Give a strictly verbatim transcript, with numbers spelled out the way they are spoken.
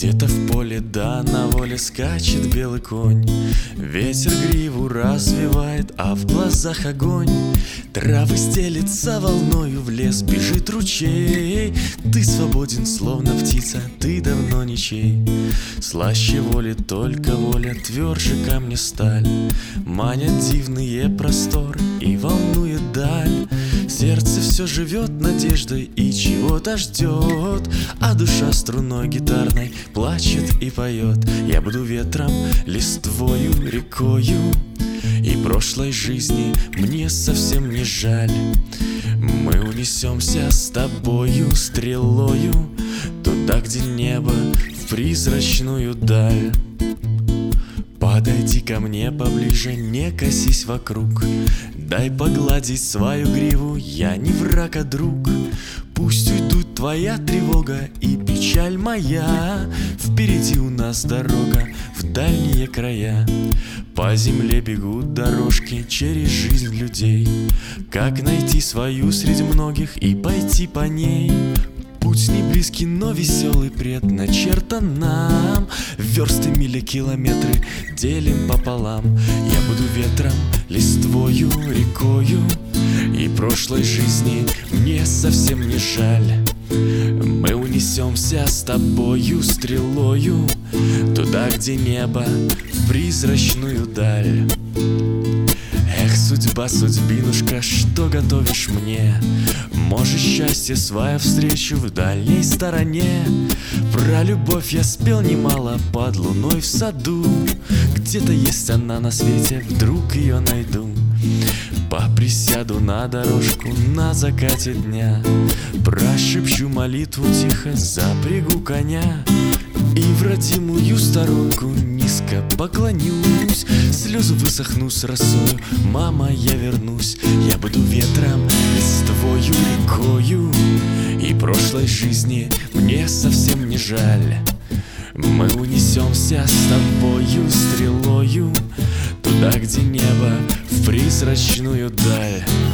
Где-то в поле, да, на воле скачет белый конь. Ветер гриву развивает, а в глазах огонь. Травы стелется волною, в лес бежит ручей. Ты свободен, словно птица, ты давно ничей. Слаще воли только воля, тверже камня сталь. Манят дивные просторы и волнует даль. Сердце все живет надеждой и чего-то ждет, а душа струной гитарной плачет и поет. Я буду ветром, листвою, рекою, и прошлой жизни мне совсем не жаль. Мы унесемся с тобою стрелою туда, где небо, в призрачную даль. Подойди ко мне поближе, не косись вокруг. Дай погладить свою гриву, я не враг, а друг. Пусть уйдут твоя тревога и печаль моя. Впереди у нас дорога в дальние края. По земле бегут дорожки через жизнь людей. Как найти свою среди многих и пойти по ней? Путь не близкий, но веселый предначертан нам. Версты, мили, километры делим пополам. Я буду ветром, листвою, рекою, и прошлой жизни мне совсем не жаль. Мы унесемся с тобою стрелою туда, где небо, в призрачную даль. Эх, судьба, судьбинушка, что готовишь мне? Может, счастье свое встречу в дальней стороне. Про любовь я спел немало под луной в саду. Где-то есть она на свете, вдруг ее найду. Поприсяду на дорожку на закате дня, прошепчу молитву тихо, запрягу коня. И в родимую сторонку низко поклонюсь. Слезы высохну с росою, мама, я вернусь. Я буду ветром, листвою, рекою, и прошлой жизни мне совсем не жаль. Мы унесемся с тобою стрелою туда, где небо, в призрачную даль.